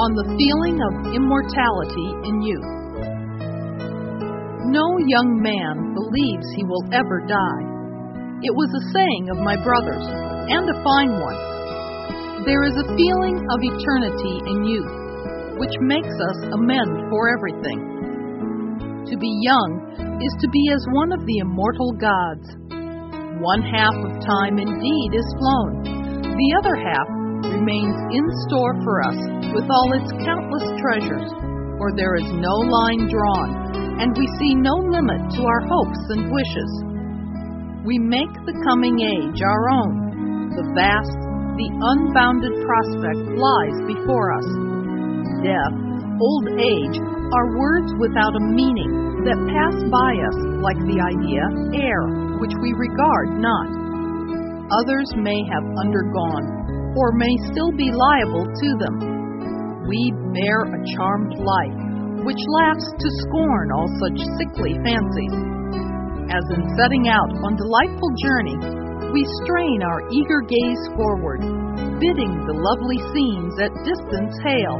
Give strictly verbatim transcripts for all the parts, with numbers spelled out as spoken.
on the feeling of immortality in youth. No young man believes he will ever die. It was a saying of my brother's, and a fine one. There is a feeling of eternity in youth, which makes us amend for everything. To be young is to be as one of the immortal gods. One half of time indeed is flown, the other half remains in store for us with all its countless treasures, for there is no line drawn, and we see no limit to our hopes and wishes. We make the coming age our own. The vast, the unbounded prospect lies before us. Death, old age, are words without a meaning that pass by us like the idea air, which we regard not. Others may have undergone, or may still be liable to them. We bear a charmed life, which laughs to scorn all such sickly fancies. As in setting out on delightful journey, we strain our eager gaze forward, bidding the lovely scenes at distance hail,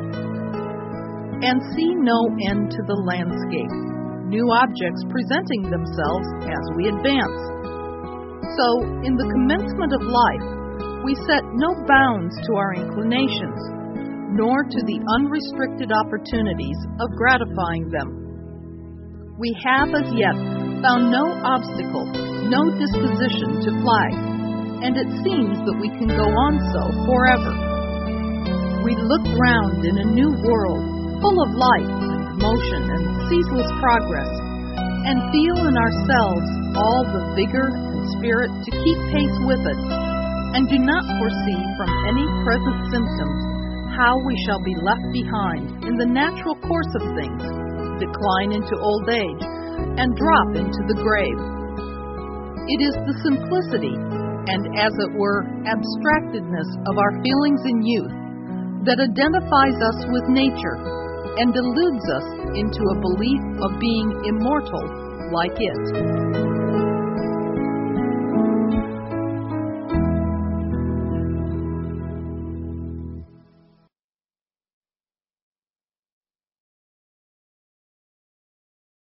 and see no end to the landscape, new objects presenting themselves as we advance. So, in the commencement of life, we set no bounds to our inclinations, nor to the unrestricted opportunities of gratifying them. We have as yet found no obstacle, no disposition to flag, and it seems that we can go on so forever. We look round in a new world, full of life and motion and ceaseless progress, and feel in ourselves all the vigor and spirit to keep pace with it, and do not foresee from any present symptoms how we shall be left behind in the natural course of things, decline into old age, and drop into the grave. It is the simplicity and, as it were, abstractedness of our feelings in youth that identifies us with nature and deludes us into a belief of being immortal like it.